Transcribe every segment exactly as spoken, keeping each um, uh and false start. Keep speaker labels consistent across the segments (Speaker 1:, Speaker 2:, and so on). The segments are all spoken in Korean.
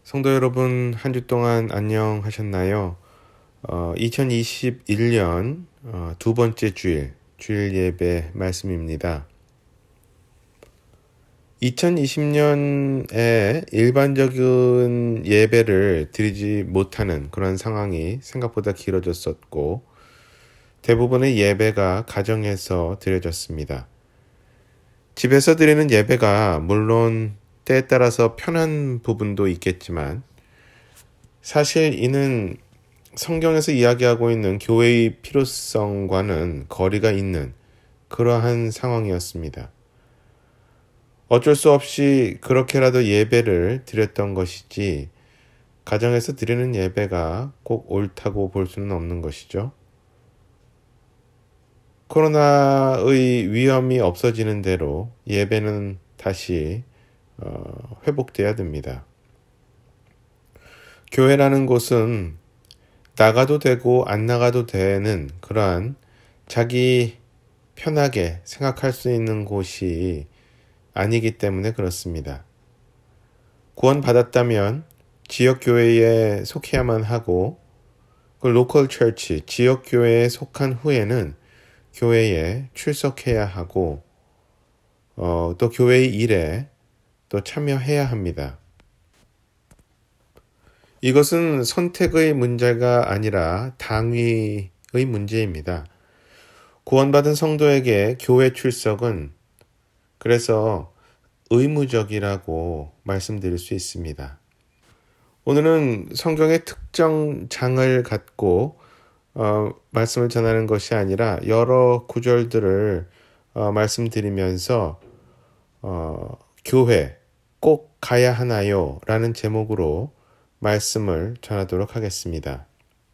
Speaker 1: 성도 여러분, 한 주 동안 안녕하셨나요? 어, 이천이십일 년 어, 두 번째 주일, 주일 예배 말씀입니다. 이천이십 년에 일반적인 예배를 드리지 못하는 그런 상황이 생각보다 길어졌었고, 대부분의 예배가 가정에서 드려졌습니다. 집에서 드리는 예배가 물론 때에 따라서 편한 부분도 있겠지만, 사실 이는 성경에서 이야기하고 있는 교회의 필요성과는 거리가 있는 그러한 상황이었습니다. 어쩔 수 없이 그렇게라도 예배를 드렸던 것이지, 가정에서 드리는 예배가 꼭 옳다고 볼 수는 없는 것이죠. 코로나의 위험이 없어지는 대로 예배는 다시 어, 회복돼야 됩니다. 교회라는 곳은 나가도 되고 안 나가도 되는 그러한 자기 편하게 생각할 수 있는 곳이 아니기 때문에 그렇습니다. 구원받았다면 지역교회에 속해야만 하고, 그 로컬 처치, 지역교회에 속한 후에는 교회에 출석해야 하고, 어, 또 교회의 일에 또 참여해야 합니다. 이것은 선택의 문제가 아니라 당위의 문제입니다. 구원받은 성도에게 교회 출석은 그래서 의무적이라고 말씀드릴 수 있습니다. 오늘은 성경의 특정 장을 갖고 어, 말씀을 전하는 것이 아니라 여러 구절들을 어, 말씀드리면서 어, 교회 꼭 가야 하나요? 라는 제목으로 말씀을 전하도록 하겠습니다.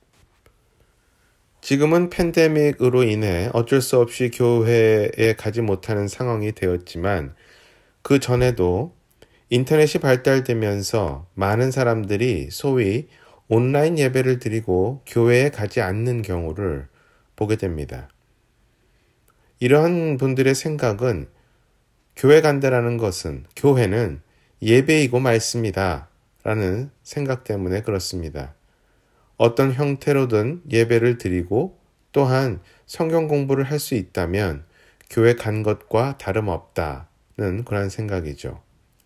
Speaker 1: 지금은 팬데믹으로 인해 어쩔 수 없이 교회에 가지 못하는 상황이 되었지만, 그 전에도 인터넷이 발달되면서 많은 사람들이 소위 온라인 예배를 드리고 교회에 가지 않는 경우를 보게 됩니다. 이러한 분들의 생각은 교회 간다라는 것은, 교회는 예배이고 말씀이다 라는 생각 때문에 그렇습니다. 어떤 형태로든 예배를 드리고 또한 성경 공부를 할 수 있다면 교회 간 것과 다름없다는 그런 생각이죠.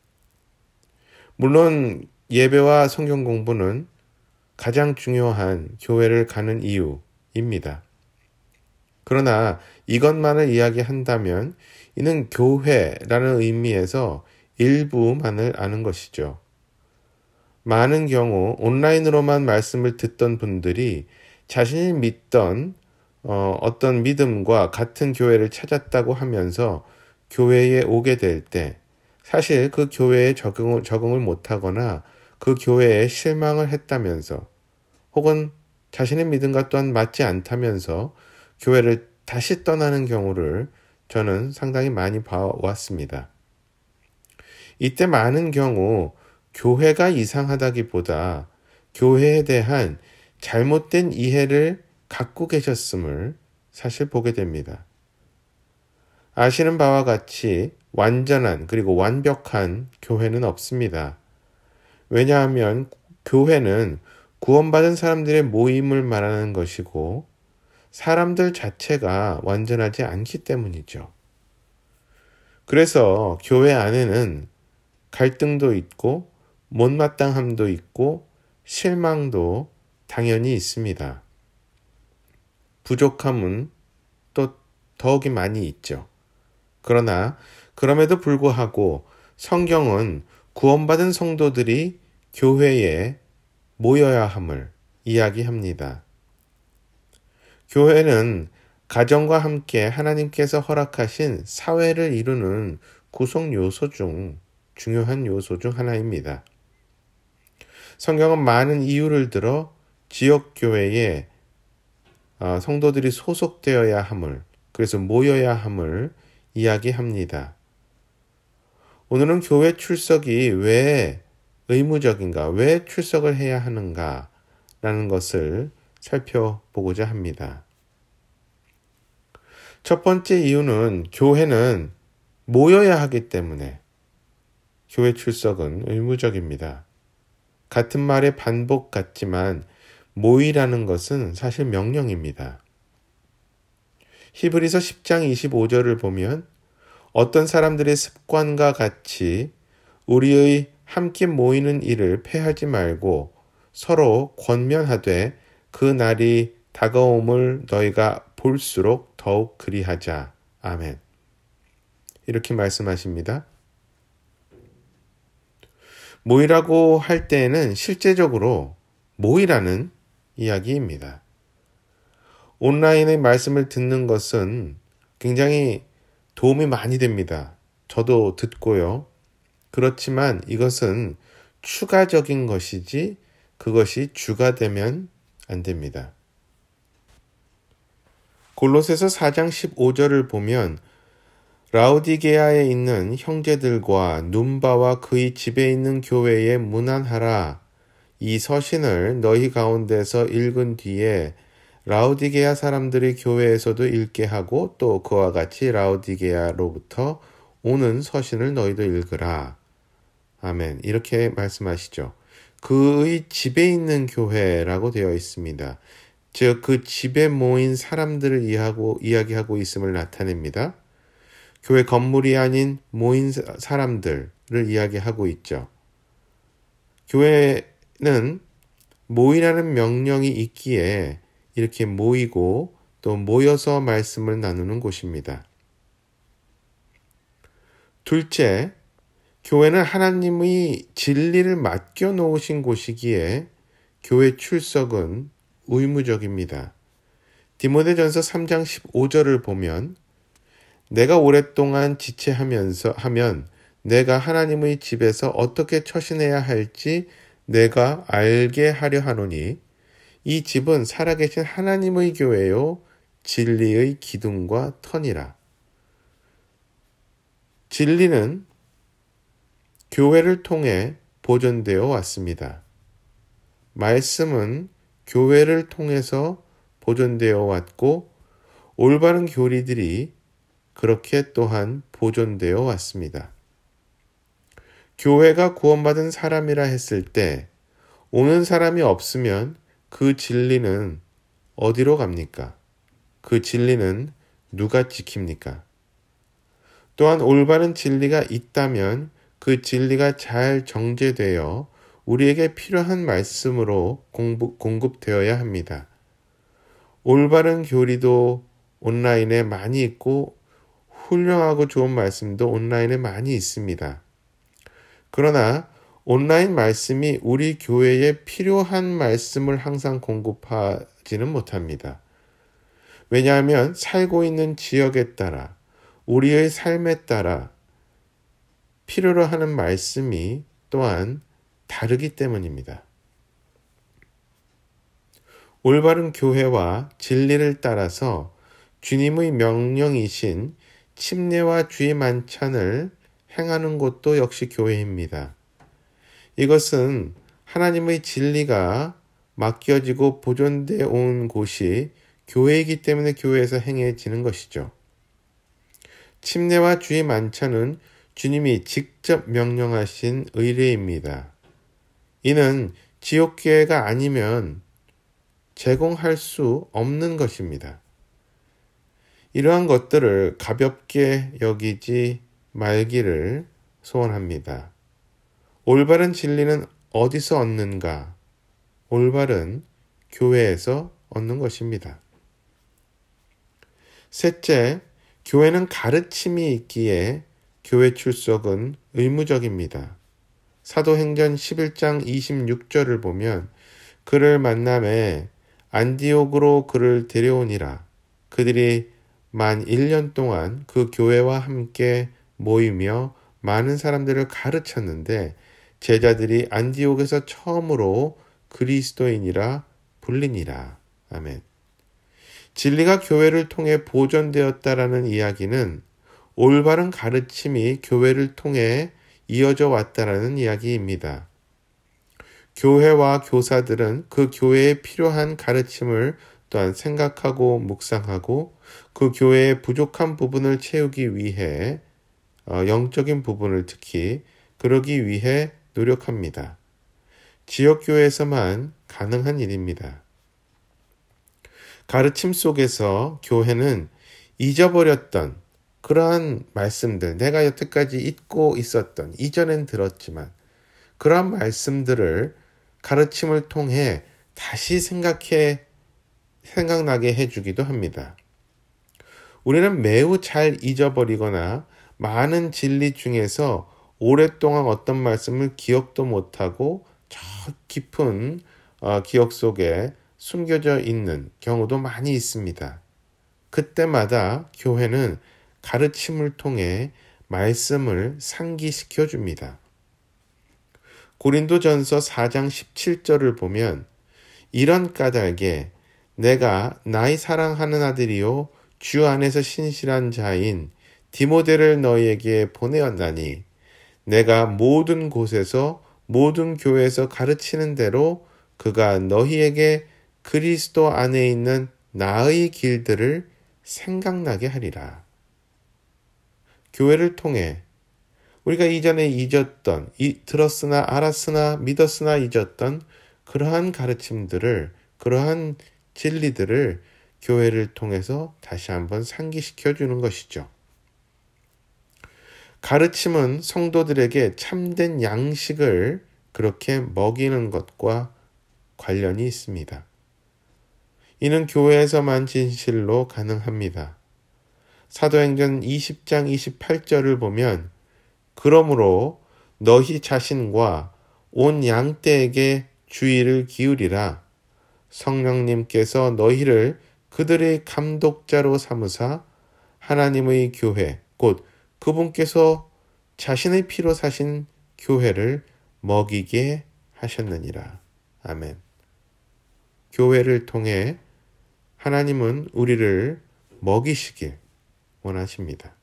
Speaker 1: 물론 예배와 성경 공부는 가장 중요한 교회를 가는 이유입니다. 그러나 이것만을 이야기한다면 이는 교회라는 의미에서 일부만을 아는 것이죠. 많은 경우 온라인으로만 말씀을 듣던 분들이 자신이 믿던 어, 어떤 믿음과 같은 교회를 찾았다고 하면서 교회에 오게 될 때 사실 그 교회에 적응을, 적응을 못하거나 그 교회에 실망을 했다면서, 혹은 자신의 믿음과 또한 맞지 않다면서 교회를 다시 떠나는 경우를 저는 상당히 많이 봐왔습니다. 이때 많은 경우 교회가 이상하다기보다 교회에 대한 잘못된 이해를 갖고 계셨음을 사실 보게 됩니다. 아시는 바와 같이 완전한 그리고 완벽한 교회는 없습니다. 왜냐하면 교회는 구원받은 사람들의 모임을 말하는 것이고 사람들 자체가 완전하지 않기 때문이죠. 그래서 교회 안에는 갈등도 있고 못마땅함도 있고 실망도 당연히 있습니다. 부족함은 또 더욱이 많이 있죠. 그러나 그럼에도 불구하고 성경은 구원받은 성도들이 교회에 모여야 함을 이야기합니다. 교회는 가정과 함께 하나님께서 허락하신 사회를 이루는 구성 요소 중 중요한 요소 중 하나입니다. 성경은 많은 이유를 들어 지역교회에 성도들이 소속되어야 함을, 그래서 모여야 함을 이야기합니다. 오늘은 교회 출석이 왜 의무적인가, 왜 출석을 해야 하는가 라는 것을 살펴보고자 합니다. 첫 번째 이유는 교회는 모여야 하기 때문에 교회 출석은 의무적입니다. 같은 말의 반복 같지만 모이라는 것은 사실 명령입니다. 히브리서 십 장 이십오 절을 보면 어떤 사람들의 습관과 같이 우리의 함께 모이는 일을 패하지 말고 서로 권면하되 그 날이 다가옴을 너희가 볼수록 더욱 그리하자. 아멘. 이렇게 말씀하십니다. 모이라고 할 때에는 실제적으로 모이라는 이야기입니다. 온라인의 말씀을 듣는 것은 굉장히 도움이 많이 됩니다. 저도 듣고요. 그렇지만 이것은 추가적인 것이지 그것이 주가 되면 안 됩니다. 골로새서 사 장 십오 절을 보면 라우디게아에 있는 형제들과 눈바와 그의 집에 있는 교회에 문안하라. 이 서신을 너희 가운데서 읽은 뒤에 라우디게아 사람들의 교회에서도 읽게 하고 또 그와 같이 라우디게아로부터 오는 서신을 너희도 읽으라. 아멘. 이렇게 말씀하시죠. 그의 집에 있는 교회라고 되어 있습니다. 즉 그 집에 모인 사람들을 이야기하고, 이야기하고 있음을 나타냅니다. 교회 건물이 아닌 모인 사람들을 이야기하고 있죠. 교회는 모이라는 명령이 있기에 이렇게 모이고 또 모여서 말씀을 나누는 곳입니다. 둘째, 교회는 하나님의 진리를 맡겨 놓으신 곳이기에 교회 출석은 의무적입니다. 디모데전서 삼 장 십오 절을 보면 내가 오랫동안 지체하면서 하면 내가 하나님의 집에서 어떻게 처신해야 할지 내가 알게 하려 하노니 이 집은 살아계신 하나님의 교회요 진리의 기둥과 터니라. 진리는 교회를 통해 보존되어 왔습니다. 말씀은 교회를 통해서 보존되어 왔고 올바른 교리들이 그렇게 또한 보존되어 왔습니다. 교회가 구원받은 사람이라 했을 때 오는 사람이 없으면 그 진리는 어디로 갑니까? 그 진리는 누가 지킵니까? 또한 올바른 진리가 있다면 그 진리가 잘 정제되어 우리에게 필요한 말씀으로 공부, 공급되어야 합니다. 올바른 교리도 온라인에 많이 있고 훌륭하고 좋은 말씀도 온라인에 많이 있습니다. 그러나 온라인 말씀이 우리 교회에 필요한 말씀을 항상 공급하지는 못합니다. 왜냐하면 살고 있는 지역에 따라 우리의 삶에 따라 필요로 하는 말씀이 또한 다르기 때문입니다. 올바른 교회와 진리를 따라서 주님의 명령이신 침례와 주의 만찬을 행하는 곳도 역시 교회입니다. 이것은 하나님의 진리가 맡겨지고 보존되어 온 곳이 교회이기 때문에 교회에서 행해지는 것이죠. 침례와 주의 만찬은 주님이 직접 명령하신 의례입니다. 이는 지옥교회가 아니면 제공할 수 없는 것입니다. 이러한 것들을 가볍게 여기지 말기를 소원합니다. 올바른 진리는 어디서 얻는가? 올바른 교회에서 얻는 것입니다. 셋째, 교회는 가르침이 있기에 교회 출석은 의무적입니다. 사도행전 십일 장 이십육 절을 보면 그를 만남에 안디옥으로 그를 데려오니라. 그들이 만 일 년 동안 그 교회와 함께 모이며 많은 사람들을 가르쳤는데 제자들이 안디옥에서 처음으로 그리스도인이라 불리니라. 아멘. 진리가 교회를 통해 보존되었다라는 이야기는 올바른 가르침이 교회를 통해 이어져 왔다라는 이야기입니다. 교회와 교사들은 그 교회에 필요한 가르침을 또한 생각하고 묵상하고 그 교회의 부족한 부분을 채우기 위해 영적인 부분을 특히 그러기 위해 노력합니다. 지역교회에서만 가능한 일입니다. 가르침 속에서 교회는 잊어버렸던 그러한 말씀들, 내가 여태까지 잊고 있었던, 이전엔 들었지만 그러한 말씀들을 가르침을 통해 다시 생각해, 생각나게 해주기도 합니다. 우리는 매우 잘 잊어버리거나 많은 진리 중에서 오랫동안 어떤 말씀을 기억도 못하고 저 깊은 기억 속에 숨겨져 있는 경우도 많이 있습니다. 그때마다 교회는 가르침을 통해 말씀을 상기시켜 줍니다. 고린도전서 사 장 십칠 절을 보면 이런 까닭에 내가 나의 사랑하는 아들이요 주 안에서 신실한 자인 디모데를 너희에게 보내었나니 내가 모든 곳에서 모든 교회에서 가르치는 대로 그가 너희에게 그리스도 안에 있는 나의 길들을 생각나게 하리라. 교회를 통해 우리가 이전에 잊었던, 이, 들었으나 알았으나 믿었으나 잊었던 그러한 가르침들을, 그러한 진리들을 교회를 통해서 다시 한번 상기시켜 주는 것이죠. 가르침은 성도들에게 참된 양식을 그렇게 먹이는 것과 관련이 있습니다. 이는 교회에서만 진실로 가능합니다. 사도행전 이십 장 이십팔 절을 보면 그러므로 너희 자신과 온 양떼에게 주의를 기울이라. 성령님께서 너희를 그들의 감독자로 삼으사 하나님의 교회 곧 그분께서 자신의 피로 사신 교회를 먹이게 하셨느니라. 아멘. 교회를 통해 하나님은 우리를 먹이시길 원하십니다.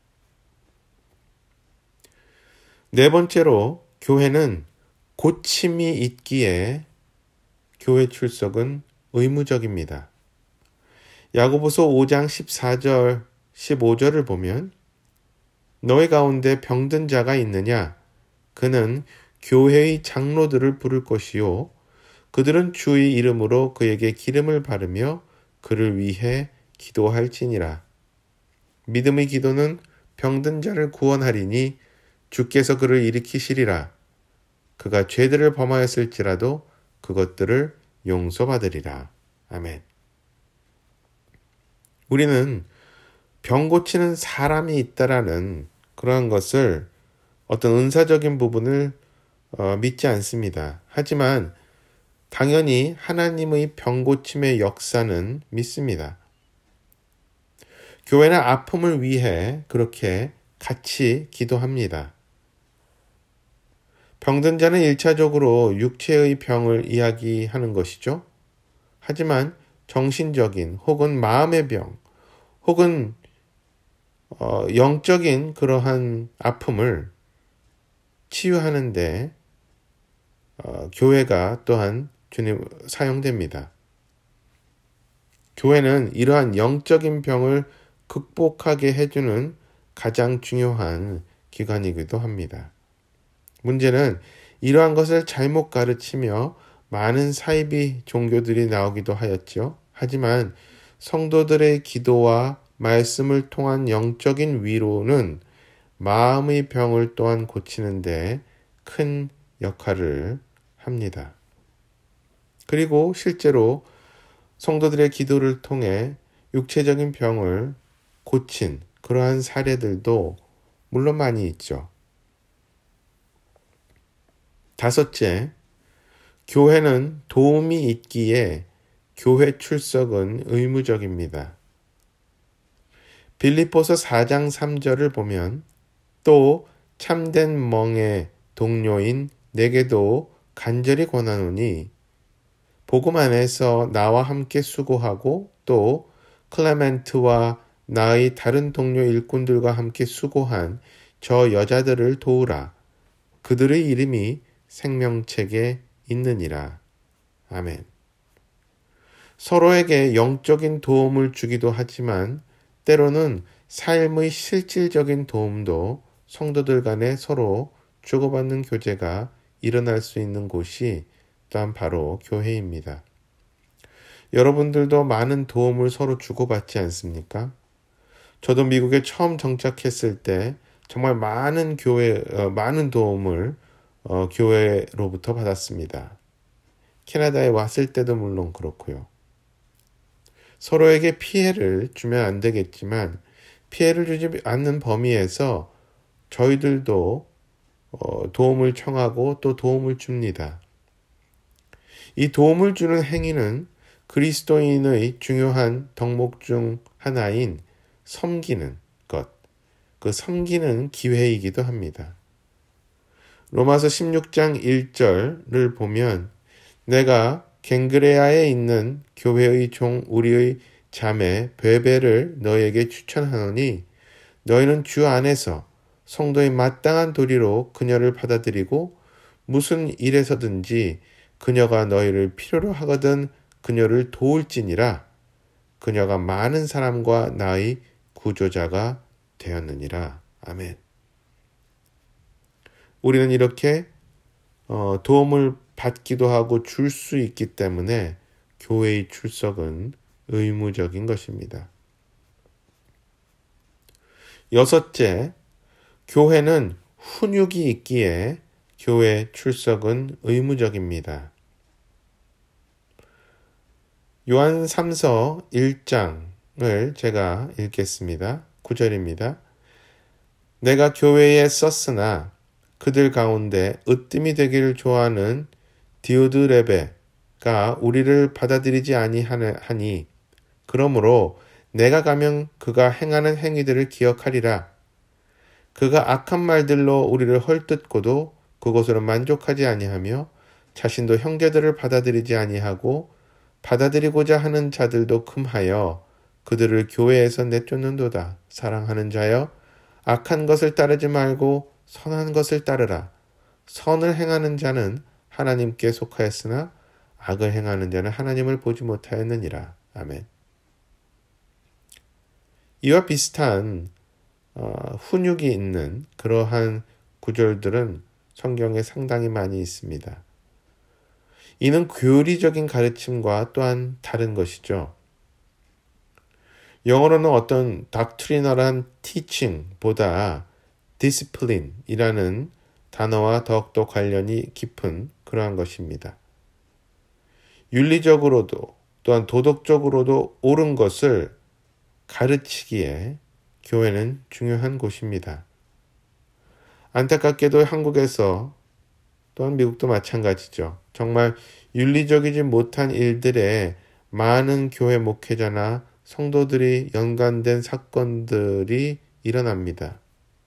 Speaker 1: 네 번째로 교회는 고침이 있기에 교회 출석은 의무적입니다. 야고보서 오 장 십사 절 십오 절을 보면 너희 가운데 병든 자가 있느냐? 그는 교회의 장로들을 부를 것이요 그들은 주의 이름으로 그에게 기름을 바르며 그를 위해 기도할지니라. 믿음의 기도는 병든 자를 구원하리니 주께서 그를 일으키시리라. 그가 죄들을 범하였을지라도 그것들을 용서받으리라. 아멘. 우리는 병 고치는 사람이 있다라는 그러한 것을 어떤 은사적인 부분을 어, 믿지 않습니다. 하지만 당연히 하나님의 병 고침의 역사는 믿습니다. 교회는 아픔을 위해 그렇게 같이 기도합니다. 병든 자는 일차적으로 육체의 병을 이야기하는 것이죠. 하지만 정신적인 혹은 마음의 병 혹은 어, 영적인 그러한 아픔을 치유하는데 어, 교회가 또한 주님 사용됩니다. 교회는 이러한 영적인 병을 극복하게 해주는 가장 중요한 기관이기도 합니다. 문제는 이러한 것을 잘못 가르치며 많은 사이비 종교들이 나오기도 하였죠. 하지만 성도들의 기도와 말씀을 통한 영적인 위로는 마음의 병을 또한 고치는데 큰 역할을 합니다. 그리고 실제로 성도들의 기도를 통해 육체적인 병을 고친 그러한 사례들도 물론 많이 있죠. 다섯째, 교회는 도움이 있기에 교회 출석은 의무적입니다. 빌립보서 사 장 삼 절을 보면 또 참된 멍의 동료인 내게도 간절히 권하노니 복음 안에서 나와 함께 수고하고 또 클레멘트와 나의 다른 동료 일꾼들과 함께 수고한 저 여자들을 도우라. 그들의 이름이 생명책에 있느니라. 아멘. 서로에게 영적인 도움을 주기도 하지만 때로는 삶의 실질적인 도움도 성도들 간에 서로 주고받는 교제가 일어날 수 있는 곳이 또한 바로 교회입니다. 여러분들도 많은 도움을 서로 주고받지 않습니까? 저도 미국에 처음 정착했을 때 정말 많은 교회, 어, 많은 도움을 어, 교회로부터 받았습니다. 캐나다에 왔을 때도 물론 그렇고요. 서로에게 피해를 주면 안 되겠지만 피해를 주지 않는 범위에서 저희들도 어, 도움을 청하고 또 도움을 줍니다. 이 도움을 주는 행위는 그리스도인의 중요한 덕목 중 하나인 섬기는 것, 그 섬기는 기회이기도 합니다. 로마서 십육 장 일 절을 보면 내가 갱그레아에 있는 교회의 종 우리의 자매 베베를 너에게 추천하노니 너희는 주 안에서 성도의 마땅한 도리로 그녀를 받아들이고 무슨 일에서든지 그녀가 너희를 필요로 하거든 그녀를 도울지니라. 그녀가 많은 사람과 나의 구조자가 되었느니라. 아멘. 우리는 이렇게 어, 도움을 받기도 하고 줄 수 있기 때문에 교회의 출석은 의무적인 것입니다. 여섯째, 교회는 훈육이 있기에 교회 출석은 의무적입니다. 요한 삼 서 일 장을 제가 읽겠습니다. 구 절입니다. 내가 교회에 썼으나 그들 가운데 으뜸이 되기를 좋아하는 디오드레베가 우리를 받아들이지 아니하니 그러므로 내가 가면 그가 행하는 행위들을 기억하리라. 그가 악한 말들로 우리를 헐뜯고도 그것으로 만족하지 아니하며 자신도 형제들을 받아들이지 아니하고 받아들이고자 하는 자들도 금하여 그들을 교회에서 내쫓는도다. 사랑하는 자여, 악한 것을 따르지 말고 선한 것을 따르라. 선을 행하는 자는 하나님께 속하였으나 악을 행하는 자는 하나님을 보지 못하였느니라. 아멘. 이와 비슷한 어, 훈육이 있는 그러한 구절들은 성경에 상당히 많이 있습니다. 이는 교리적인 가르침과 또한 다른 것이죠. 영어로는 어떤 doctrinal한 teaching보다 discipline이라는 단어와 더욱더 관련이 깊은 그러한 것입니다. 윤리적으로도 또한 도덕적으로도 옳은 것을 가르치기에 교회는 중요한 곳입니다. 안타깝게도 한국에서 또한 미국도 마찬가지죠. 정말 윤리적이지 못한 일들에 많은 교회 목회자나 성도들이 연관된 사건들이 일어납니다.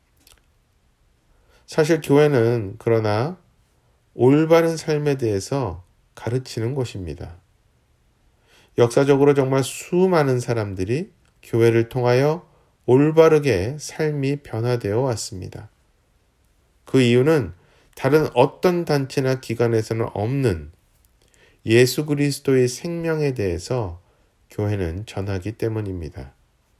Speaker 1: 사실 교회는 그러나 올바른 삶에 대해서 가르치는 곳입니다. 역사적으로 정말 수많은 사람들이 교회를 통하여 올바르게 삶이 변화되어 왔습니다. 그 이유는 다른 어떤 단체나 기관에서는 없는 예수 그리스도의 생명에 대해서 교회는 전하기 때문입니다.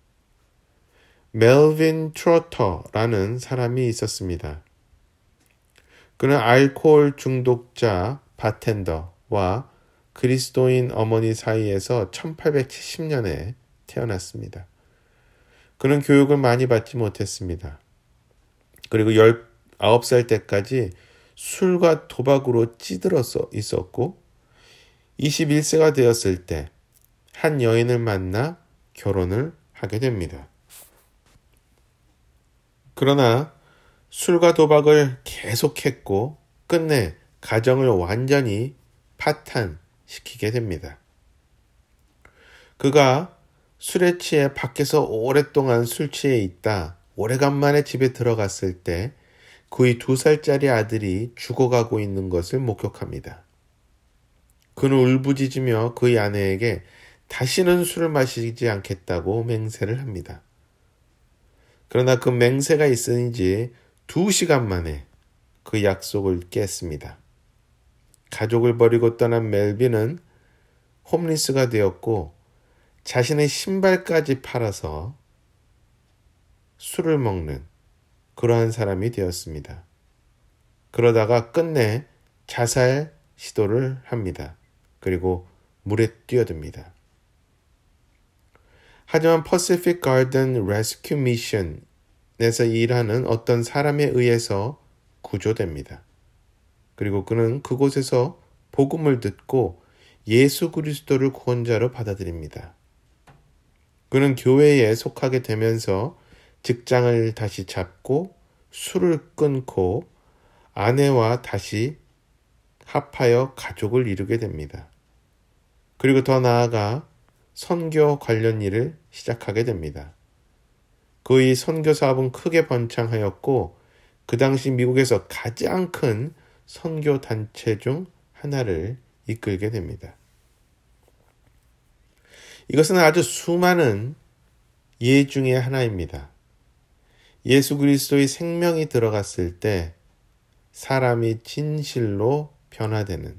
Speaker 1: 멜빈 트로터라는 사람이 있었습니다. 그는 알코올 중독자 바텐더와 그리스도인 어머니 사이에서 천팔백칠십 년에 태어났습니다. 그는 교육을 많이 받지 못했습니다. 그리고 열아홉 살 때까지 술과 도박으로 찌들어서 있었고 이십일 세가 되었을 때 한 여인을 만나 결혼을 하게 됩니다. 그러나 술과 도박을 계속했고 끝내 가정을 완전히 파탄시키게 됩니다. 그가 술에 취해 밖에서 오랫동안 술 취해 있다 오래간만에 집에 들어갔을 때 그의 두 살짜리 아들이 죽어가고 있는 것을 목격합니다. 그는 울부짖으며 그의 아내에게 다시는 술을 마시지 않겠다고 맹세를 합니다. 그러나 그 맹세가 있으니 두 시간 만에 그 약속을 깼습니다. 가족을 버리고 떠난 멜빈은 홈리스가 되었고 자신의 신발까지 팔아서 술을 먹는 그러한 사람이 되었습니다. 그러다가 끝내 자살 시도를 합니다. 그리고 물에 뛰어듭니다. 하지만 Pacific Garden Rescue Mission에서 일하는 어떤 사람에 의해서 구조됩니다. 그리고 그는 그곳에서 복음을 듣고 예수 그리스도를 구원자로 받아들입니다. 그는 교회에 속하게 되면서 직장을 다시 잡고 술을 끊고 아내와 다시 합하여 가족을 이루게 됩니다. 그리고 더 나아가 선교 관련 일을 시작하게 됩니다. 그의 선교 사업은 크게 번창하였고 그 당시 미국에서 가장 큰 선교 단체 중 하나를 이끌게 됩니다. 이것은 아주 수많은 예 중에 하나입니다. 예수 그리스도의 생명이 들어갔을 때 사람이 진실로 변화되는,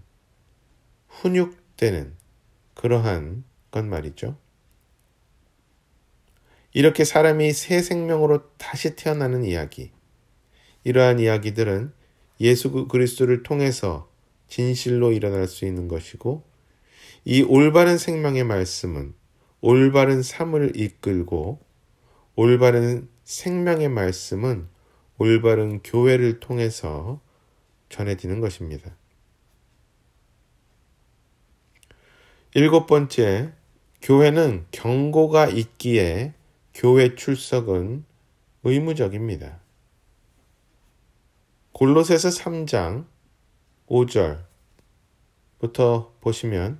Speaker 1: 훈육되는 그러한 것 말이죠. 이렇게 사람이 새 생명으로 다시 태어나는 이야기, 이러한 이야기들은 예수 그리스도를 통해서 진실로 일어날 수 있는 것이고, 이 올바른 생명의 말씀은 올바른 삶을 이끌고, 올바른 생명의 말씀은 올바른 교회를 통해서 전해지는 것입니다. 일곱 번째, 교회는 경고가 있기에 교회 출석은 의무적입니다. 골로새서 삼 장 오 절부터 보시면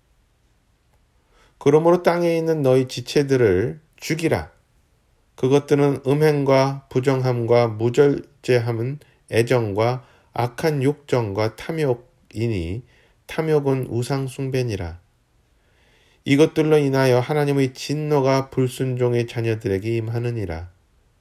Speaker 1: 그러므로 땅에 있는 너희 지체들을 죽이라. 그것들은 음행과 부정함과 무절제함은 애정과 악한 욕정과 탐욕이니 탐욕은 우상숭배니라. 이것들로 인하여 하나님의 진노가 불순종의 자녀들에게 임하느니라.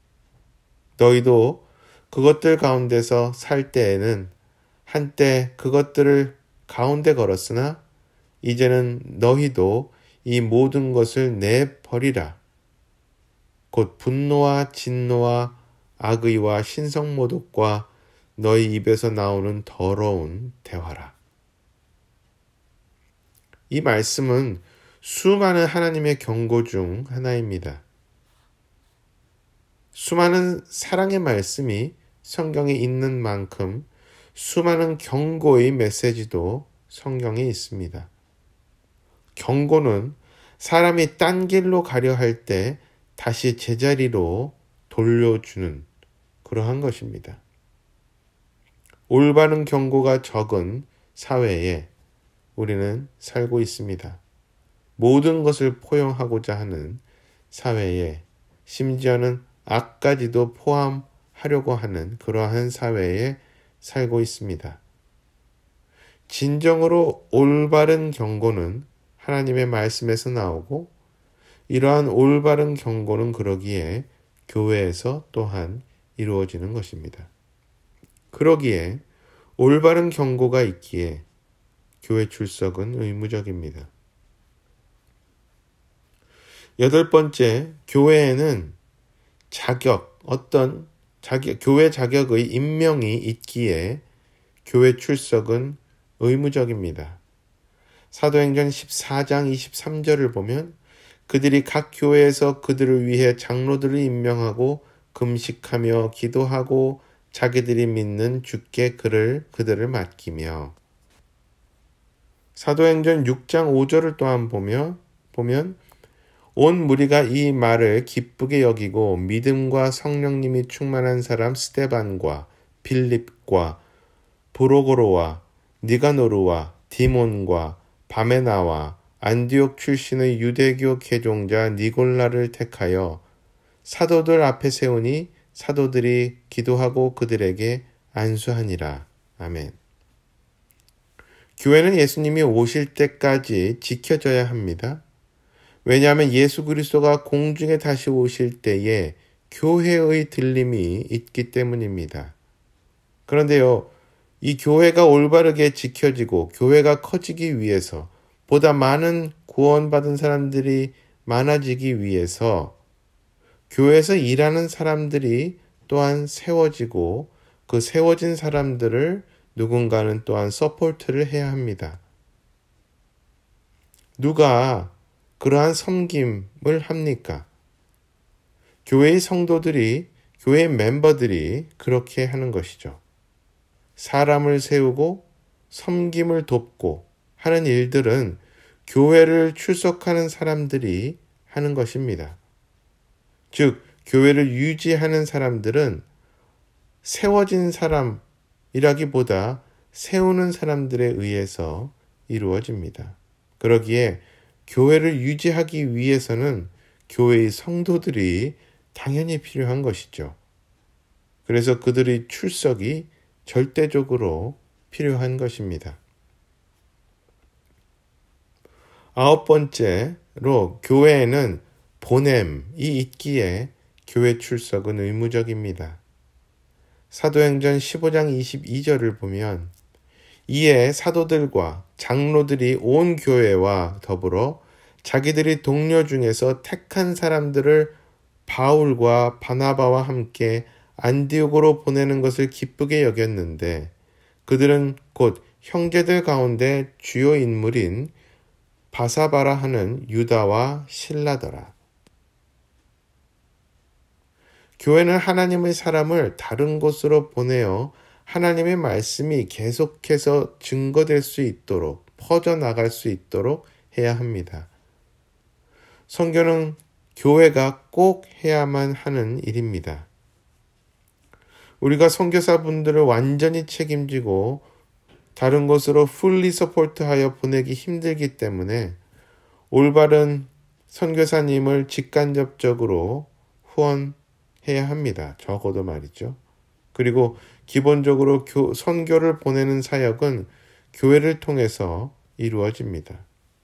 Speaker 1: 너희도 그것들 가운데서 살 때에는 한때 그것들을 가운데 걸었으나 이제는 너희도 이 모든 것을 내버리라. 곧 분노와 진노와 악의와 신성모독과 너희 입에서 나오는 더러운 대화라. 이 말씀은 수많은 하나님의 경고 중 하나입니다. 수많은 사랑의 말씀이 성경에 있는 만큼 수많은 경고의 메시지도 성경에 있습니다. 경고는 사람이 딴 길로 가려 할 때 다시 제자리로 돌려주는 그러한 것입니다. 올바른 경고가 적은 사회에 우리는 살고 있습니다. 모든 것을 포용하고자 하는 사회에, 심지어는 악까지도 포함하려고 하는 그러한 사회에 살고 있습니다. 진정으로 올바른 경고는 하나님의 말씀에서 나오고, 이러한 올바른 경고는 그러기에 교회에서 또한 이루어지는 것입니다. 그러기에 올바른 경고가 있기에 교회 출석은 의무적입니다. 여덟 번째, 교회에는 자격, 어떤 자격, 교회 자격의 임명이 있기에 교회 출석은 의무적입니다. 사도행전 십사 장 이십삼 절을 보면 그들이 각 교회에서 그들을 위해 장로들을 임명하고 금식하며 기도하고 자기들이 믿는 주께 그를 그들을 맡기며, 사도행전 육 장 오 절을 또한 보며 보면 온 무리가 이 말을 기쁘게 여기고 믿음과 성령님이 충만한 사람 스데반과 빌립과 브로고로와 니가노르와 디몬과 바메나와 안디옥 출신의 유대교 개종자 니골라를 택하여 사도들 앞에 세우니 사도들이 기도하고 그들에게 안수하니라. 아멘. 교회는 예수님이 오실 때까지 지켜져야 합니다. 왜냐하면 예수 그리스도가 공중에 다시 오실 때에 교회의 들림이 있기 때문입니다. 그런데요, 이 교회가 올바르게 지켜지고 교회가 커지기 위해서, 보다 많은 구원받은 사람들이 많아지기 위해서 교회에서 일하는 사람들이 또한 세워지고 그 세워진 사람들을 누군가는 또한 서포트를 해야 합니다. 누가 그러한 섬김을 합니까? 교회의 성도들이, 교회 멤버들이 그렇게 하는 것이죠. 사람을 세우고 섬김을 돕고 하는 일들은 교회를 출석하는 사람들이 하는 것입니다. 즉, 교회를 유지하는 사람들은 세워진 사람이라기보다 세우는 사람들에 의해서 이루어집니다. 그러기에 교회를 유지하기 위해서는 교회의 성도들이 당연히 필요한 것이죠. 그래서 그들의 출석이 절대적으로 필요한 것입니다. 아홉 번째로 교회에는 보냄이 있기에 교회 출석은 의무적입니다. 사도행전 십오 장 이십이 절을 보면 이에 사도들과 장로들이 온 교회와 더불어 자기들이 동료 중에서 택한 사람들을 바울과 바나바와 함께 안디옥으로 보내는 것을 기쁘게 여겼는데 그들은 곧 형제들 가운데 주요 인물인 바사바라 하는 유다와 실라더라. 교회는 하나님의 사람을 다른 곳으로 보내어 하나님의 말씀이 계속해서 증거될 수 있도록 퍼져나갈 수 있도록 해야 합니다. 선교는 교회가 꼭 해야만 하는 일입니다. 우리가 선교사분들을 완전히 책임지고 다른 곳으로 풀리 서포트하여 보내기 힘들기 때문에 올바른 선교사님을 직간접적으로 후원해야 합니다. 적어도 말이죠. 그리고 기본적으로 교, 선교를 보내는 사역은 교회를 통해서 이루어집니다.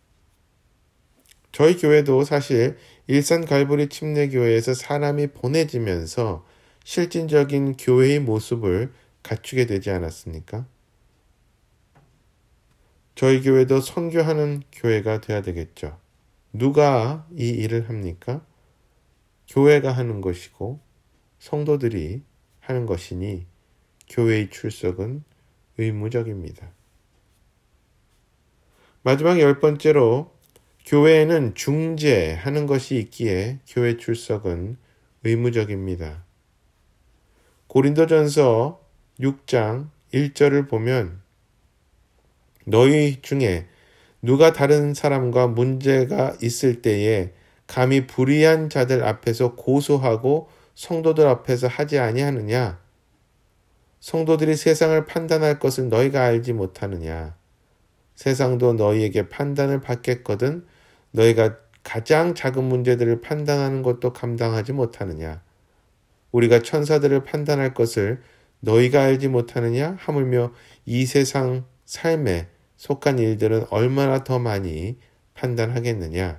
Speaker 1: 저희 교회도 사실 일산 갈보리 침례교회에서 사람이 보내지면서 실질적인 교회의 모습을 갖추게 되지 않았습니까? 저희 교회도 선교하는 교회가 되어야 되겠죠. 누가 이 일을 합니까? 교회가 하는 것이고 성도들이 하는 것이니 교회의 출석은 의무적입니다. 마지막 열 번째로 교회에는 중재하는 것이 있기에 교회 출석은 의무적입니다. 고린도전서 육 장 일 절을 보면 너희 중에 누가 다른 사람과 문제가 있을 때에 감히 불의한 자들 앞에서 고소하고 성도들 앞에서 하지 아니하느냐? 성도들이 세상을 판단할 것을 너희가 알지 못하느냐? 세상도 너희에게 판단을 받겠거든 너희가 가장 작은 문제들을 판단하는 것도 감당하지 못하느냐? 우리가 천사들을 판단할 것을 너희가 알지 못하느냐? 하물며 이 세상 삶에 속한 일들은 얼마나 더 많이 판단하겠느냐?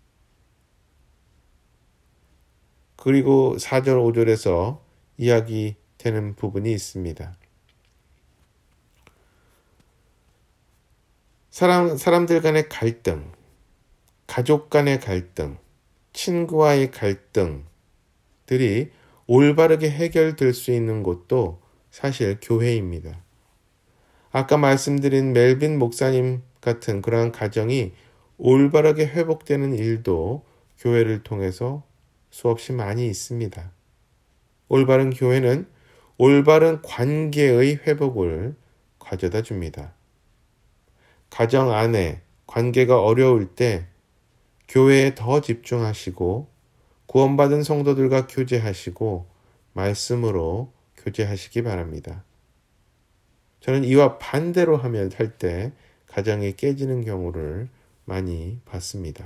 Speaker 1: 그리고 사 절 오 절에서 이야기되는 부분이 있습니다. 사람, 사람들 간의 갈등, 가족 간의 갈등, 친구와의 갈등들이 올바르게 해결될 수 있는 곳도 사실 교회입니다. 아까 말씀드린 멜빈 목사님 같은 그러한 가정이 올바르게 회복되는 일도 교회를 통해서 수없이 많이 있습니다. 올바른 교회는 올바른 관계의 회복을 가져다 줍니다. 가정 안에 관계가 어려울 때 교회에 더 집중하시고 구원받은 성도들과 교제하시고 말씀으로 교제하시기 바랍니다. 저는 이와 반대로 하면 할 때 가정이 깨지는 경우를 많이 봤습니다.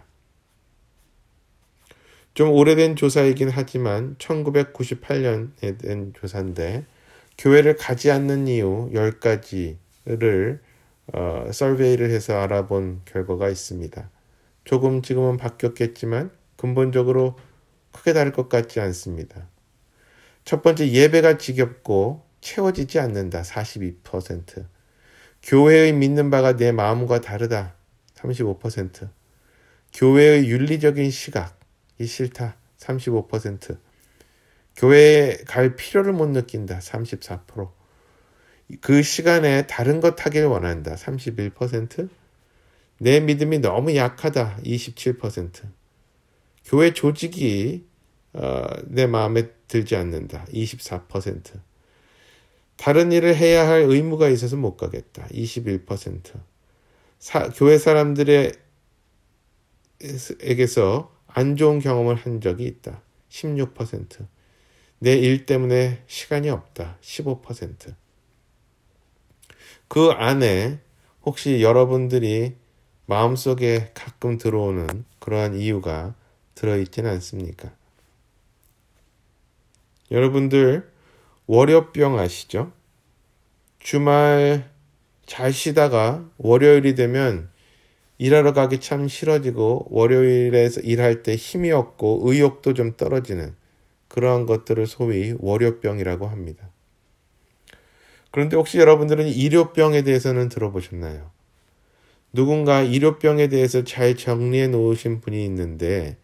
Speaker 1: 좀 오래된 조사이긴 하지만 천구백구십팔 년에 된 조사인데 교회를 가지 않는 이유 열 가지를 어, 서베이를 해서 알아본 결과가 있습니다. 조금 지금은 바뀌었겠지만 근본적으로 크게 다를 것 같지 않습니다. 첫 번째, 예배가 지겹고 채워지지 않는다. 사십이 퍼센트. 교회의 믿는 바가 내 마음과 다르다. 삼십오 퍼센트. 교회의 윤리적인 시각이 싫다. 삼십오 퍼센트. 교회에 갈 필요를 못 느낀다. 삼십사 퍼센트. 그 시간에 다른 것 하길 원한다. 삼십일 퍼센트. 내 믿음이 너무 약하다. 이십칠 퍼센트. 교회 조직이 어, 내 마음에 들지 않는다. 이십사 퍼센트. 다른 일을 해야 할 의무가 있어서 못 가겠다. 이십일 퍼센트. 사, 교회 사람들에게서 안 좋은 경험을 한 적이 있다. 십육 퍼센트. 내 일 때문에 시간이 없다. 십오 퍼센트. 그 안에 혹시 여러분들이 마음속에 가끔 들어오는 그러한 이유가 들어있지는 않습니까? 여러분들 월요병 아시죠? 주말 잘 쉬다가 월요일이 되면 일하러 가기 참 싫어지고 월요일에서 일할 때 힘이 없고 의욕도 좀 떨어지는 그러한 것들을 소위 월요병이라고 합니다. 그런데 혹시 여러분들은 일요병에 대해서는 들어보셨나요? 누군가 일요병에 대해서 잘 정리해 놓으신 분이 있는데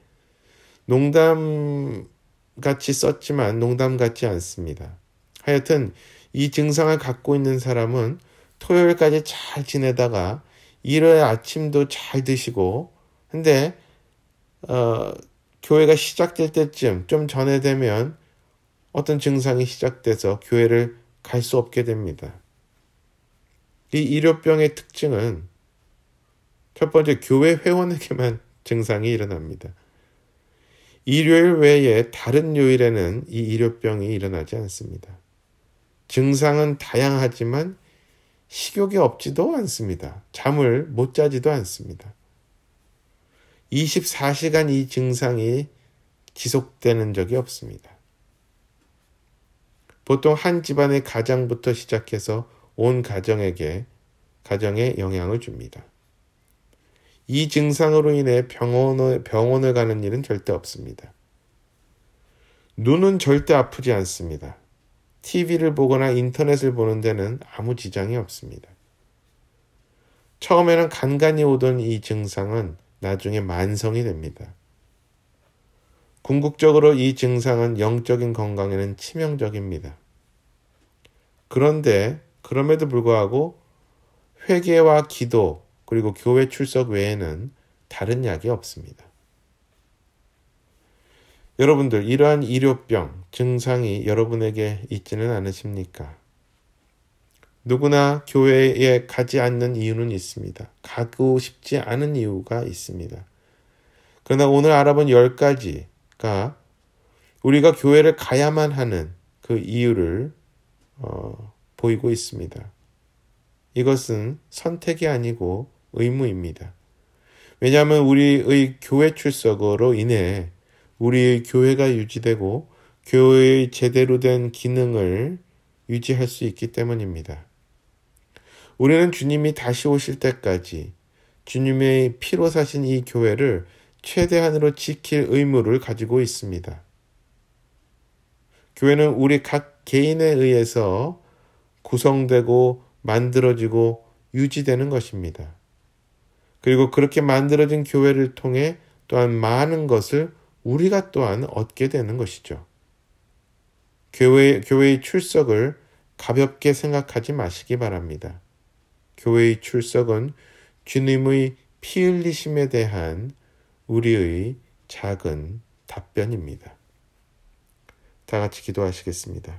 Speaker 1: 농담같이 썼지만 농담 같지 않습니다. 하여튼 이 증상을 갖고 있는 사람은 토요일까지 잘 지내다가 일요일 아침도 잘 드시고 근데 어, 교회가 시작될 때쯤 좀 전에 되면 어떤 증상이 시작돼서 교회를 갈 수 없게 됩니다. 이 일요병의 특징은 첫 번째 교회 회원에게만 증상이 일어납니다. 일요일 외에 다른 요일에는 이 일요병이 일어나지 않습니다. 증상은 다양하지만 식욕이 없지도 않습니다. 잠을 못 자지도 않습니다. 이십사 시간 이 증상이 지속되는 적이 없습니다. 보통 한 집안의 가장부터 시작해서 온 가정에게, 가정에 영향을 줍니다. 이 증상으로 인해 병원을, 병원을 가는 일은 절대 없습니다. 눈은 절대 아프지 않습니다. 티비를 보거나 인터넷을 보는 데는 아무 지장이 없습니다. 처음에는 간간히 오던 이 증상은 나중에 만성이 됩니다. 궁극적으로 이 증상은 영적인 건강에는 치명적입니다. 그런데 그럼에도 불구하고 회개와 기도 그리고 교회 출석 외에는 다른 약이 없습니다. 여러분들 이러한 일요병 증상이 여러분에게 있지는 않으십니까? 누구나 교회에 가지 않는 이유는 있습니다. 가고 싶지 않은 이유가 있습니다. 그러나 오늘 알아본 열 가지가 우리가 교회를 가야만 하는 그 이유를 어, 보이고 있습니다. 이것은 선택이 아니고 의무입니다. 왜냐하면 우리의 교회 출석으로 인해 우리의 교회가 유지되고 교회의 제대로 된 기능을 유지할 수 있기 때문입니다. 우리는 주님이 다시 오실 때까지 주님의 피로 사신 이 교회를 최대한으로 지킬 의무를 가지고 있습니다. 교회는 우리 각 개인에 의해서 구성되고 만들어지고 유지되는 것입니다. 그리고 그렇게 만들어진 교회를 통해 또한 많은 것을 우리가 또한 얻게 되는 것이죠. 교회, 교회의 출석을 가볍게 생각하지 마시기 바랍니다. 교회의 출석은 주님의 피 흘리심에 대한 우리의 작은 답변입니다. 다 같이 기도하시겠습니다.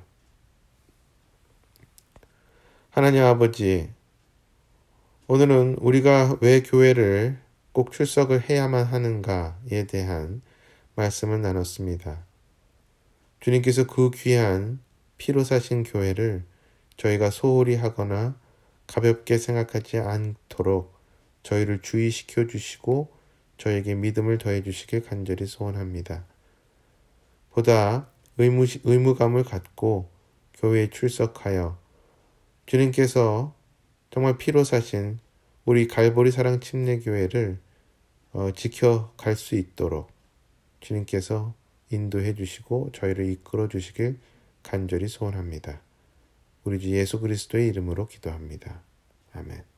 Speaker 1: 하나님 아버지, 오늘은 우리가 왜 교회를 꼭 출석을 해야만 하는가에 대한 말씀을 나눴습니다. 주님께서 그 귀한 피로 사신 교회를 저희가 소홀히 하거나 가볍게 생각하지 않도록 저희를 주의시켜 주시고 저에게 믿음을 더해 주시길 간절히 소원합니다. 보다 의무, 의무감을 갖고 교회에 출석하여 주님께서 정말 피로 사신 우리 갈보리 사랑 침례교회를 어, 지켜갈 수 있도록 주님께서 인도해 주시고 저희를 이끌어 주시길 간절히 소원합니다. 우리 주 예수 그리스도의 이름으로 기도합니다. 아멘.